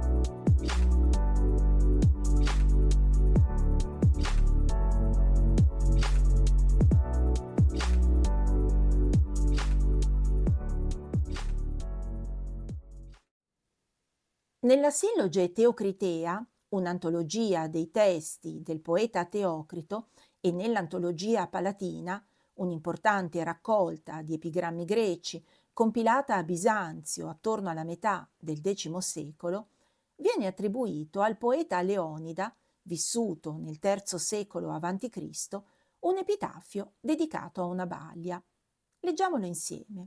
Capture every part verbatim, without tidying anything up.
Nella Silloge Teocritea, un'antologia dei testi del poeta Teocrito, e nell'antologia Palatina, un'importante raccolta di epigrammi greci compilata a Bisanzio attorno alla metà del X secolo, viene attribuito al poeta Leonida, vissuto nel terzo secolo avanti Cristo, un epitafio dedicato a una balia. Leggiamolo insieme.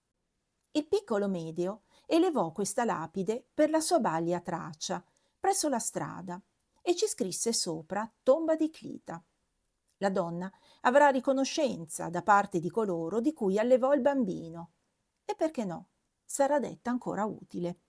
Il piccolo Medeo elevò questa lapide per la sua balia Tracia, presso la strada, e ci scrisse sopra tomba di Clita. La donna avrà riconoscenza da parte di coloro di cui allevò il bambino, e perché no, sarà detta ancora utile.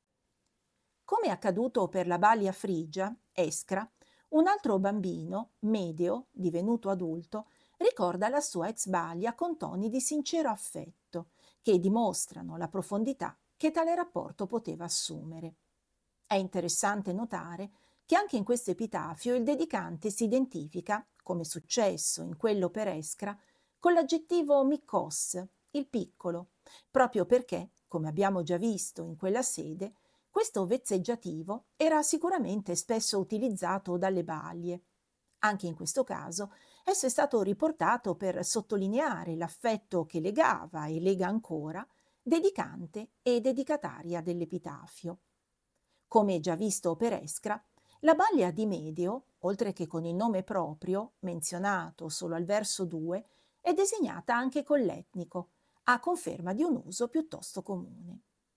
Come è accaduto per la balia frigia, Escra, un altro bambino, Medeo, divenuto adulto, ricorda la sua ex balia con toni di sincero affetto, che dimostrano la profondità che tale rapporto poteva assumere. È interessante notare che anche in questo epitafio il dedicante si identifica, come successo in quello per Escra, con l'aggettivo mikos, il piccolo, proprio perché, come abbiamo già visto in quella sede, questo vezzeggiativo era sicuramente spesso utilizzato dalle balie. Anche in questo caso esso è stato riportato per sottolineare l'affetto che legava e lega ancora dedicante e dedicataria dell'epitafio. Come già visto per Escra, la balia di Medeo, oltre che con il nome proprio, menzionato solo al verso due, è designata anche con l'etnico, a conferma di un uso piuttosto comune.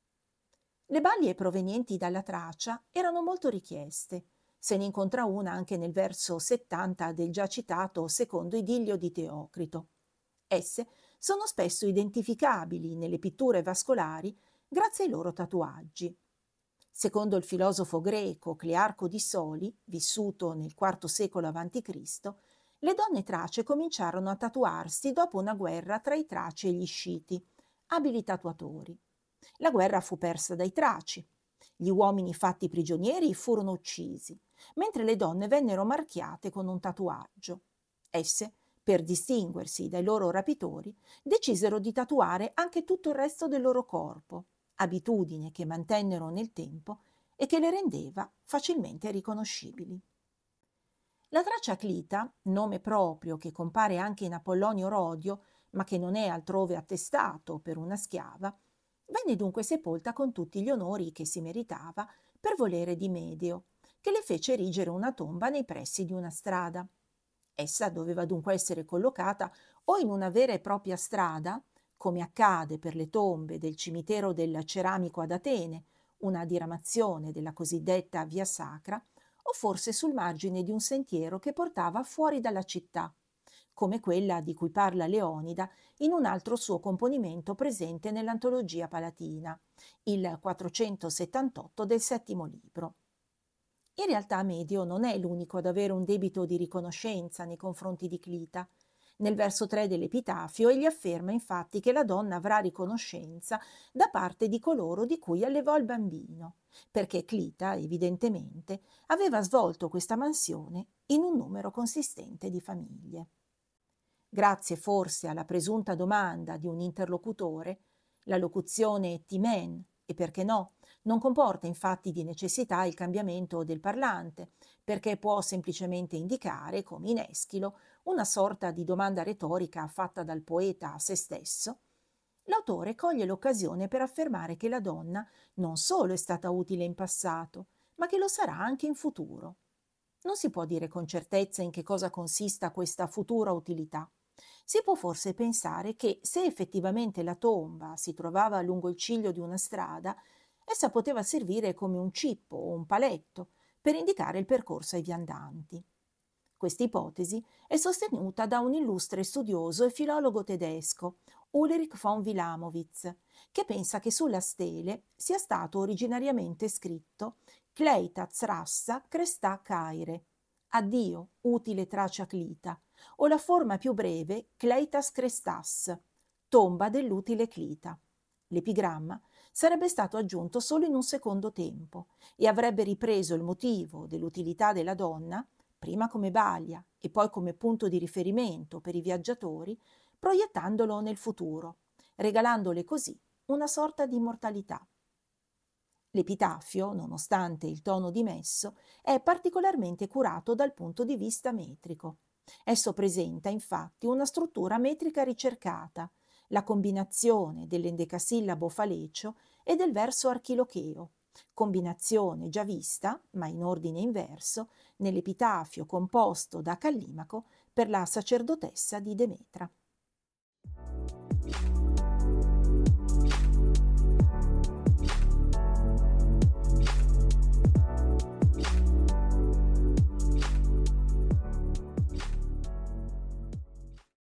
Le balie provenienti dalla Tracia erano molto richieste. Se ne incontra una anche nel verso settanta del già citato secondo idillio di Teocrito. Esse sono spesso identificabili nelle pitture vascolari grazie ai loro tatuaggi. Secondo il filosofo greco Clearco di Soli, vissuto nel quarto secolo avanti Cristo, le donne trace cominciarono a tatuarsi dopo una guerra tra i Traci e gli Sciti, abili tatuatori. La guerra fu persa dai Traci. Gli uomini fatti prigionieri furono uccisi, mentre le donne vennero marchiate con un tatuaggio. Esse, per distinguersi dai loro rapitori, decisero di tatuare anche tutto il resto del loro corpo, abitudine che mantennero nel tempo e che le rendeva facilmente riconoscibili. La Tracia Clita, nome proprio che compare anche in Apollonio Rodio, ma che non è altrove attestato per una schiava, venne dunque sepolta con tutti gli onori che si meritava per volere di Medeo, che le fece erigere una tomba nei pressi di una strada. Essa doveva dunque essere collocata o in una vera e propria strada, come accade per le tombe del cimitero del Ceramico ad Atene, una diramazione della cosiddetta Via Sacra, o forse sul margine di un sentiero che portava fuori dalla città, come quella di cui parla Leonida in un altro suo componimento presente nell'antologia palatina, il quattrocentosettantotto del settimo libro. In realtà Medeo non è l'unico ad avere un debito di riconoscenza nei confronti di Clita. Nel verso tre dell'Epitafio egli afferma infatti che la donna avrà riconoscenza da parte di coloro di cui allevò il bambino, perché Clita, evidentemente, aveva svolto questa mansione in un numero consistente di famiglie. Grazie forse alla presunta domanda di un interlocutore, la locuzione timen, e perché no, non comporta infatti di necessità il cambiamento del parlante, perché può semplicemente indicare, come in Eschilo, una sorta di domanda retorica fatta dal poeta a se stesso. L'autore coglie l'occasione per affermare che la donna non solo è stata utile in passato, ma che lo sarà anche in futuro. Non si può dire con certezza in che cosa consista questa futura utilità. Si può forse pensare che se effettivamente la tomba si trovava lungo il ciglio di una strada, essa poteva servire come un cippo o un paletto per indicare il percorso ai viandanti. Questa ipotesi è sostenuta da un illustre studioso e filologo tedesco, Ulrich von Wilamowitz, che pensa che sulla stele sia stato originariamente scritto Cleitas rassa cresta caire, addio, utile Tracia Clita, o la forma più breve Cleitas crestas, tomba dell'utile Clita. L'epigramma sarebbe stato aggiunto solo in un secondo tempo e avrebbe ripreso il motivo dell'utilità della donna, prima come balia e poi come punto di riferimento per i viaggiatori, proiettandolo nel futuro, regalandole così una sorta di immortalità. L'epitafio, nonostante il tono dimesso, è particolarmente curato dal punto di vista metrico. Esso presenta infatti una struttura metrica ricercata, la combinazione dell'endecasillabo falecio e del verso archilocheo, combinazione già vista, ma in ordine inverso, nell'epitafio composto da Callimaco per la sacerdotessa di Demetra.